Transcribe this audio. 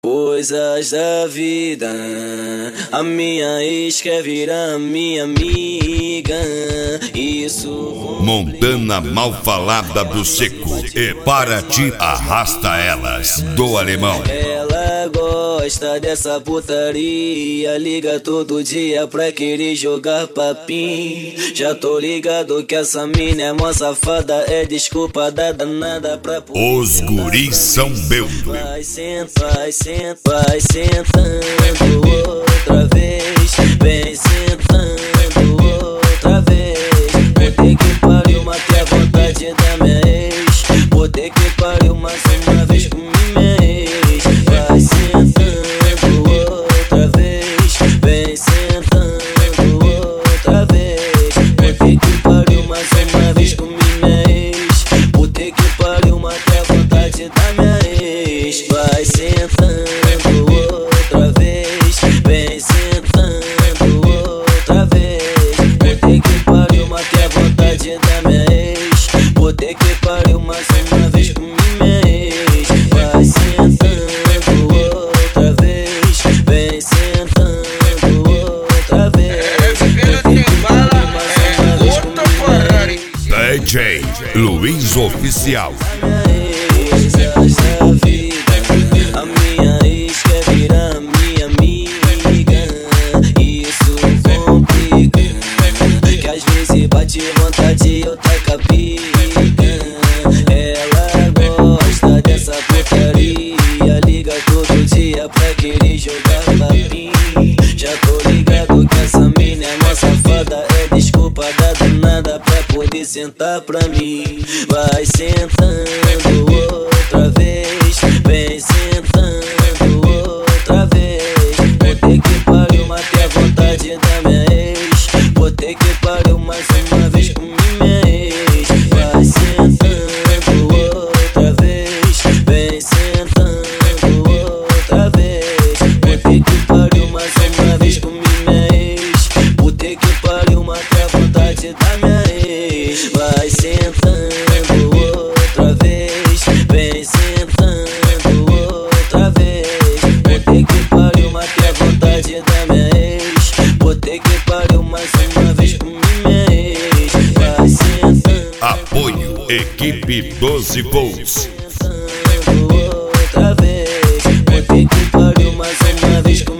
Coisas da vida, a minha ex quer virar minha amiga. Isso Montana Malfalada do Seco e Para Ti Arrasta Elas do Alemão. Ela gosta dessa putaria, liga todo dia pra querer jogar papinho. Já tô ligado que essa mina é mó safada, é desculpa da danada pra Os guris são beldo. Vai sentando outra vez, vem sentando outra vez. Puta que pariu, matei a vontade da minha ex. Puta que pariu, mais uma vez com minha ex. Vai sentando outra vez, vem sentando outra vez. Puta que pariu, mais uma vez com minha ex. Puta que pariu, matei a vontade da minha ex. Vai sentando outra vez, vem sentando outra vez. Puta que pariu, matei a vontade da minha ex. Puta que pariu, mais uma vez com minha ex. Vai sentando outra vez, vem sentando outra vez. Puta que pariu, mais uma vez com minha ex. DJ Luiz Oficial. Coisas da vida, a minha ex quer virar minha amiga. Isso complica, que às vezes bate vontade e eu taca pica. Ela gosta dessa putaria, liga todo dia pra querer jogar papinho. Já tô ligado que essa mina é mó safada, é desculpa da danada pra poder sentar pra mim. Vai sentando outra vez, vem sentando outra vez. Puta que pariu, matei a vontade da minha ex. Puta que pariu, mais uma vez com minha ex. Vai sentando outra vez, vem sentando outra vez. Puta que pariu, mais uma vez com minha ex. Puta que pariu, matei a vontade da minha ex. Vai sentando outra vez, vem sentando outra vez. Puta que pariu, matei a vontade da minha ex. Puta que pariu, mais uma vez com minha ex. Vai sentando Apoio Equipe 12 Volts. outra vez. Puta que pariu, mais uma vez com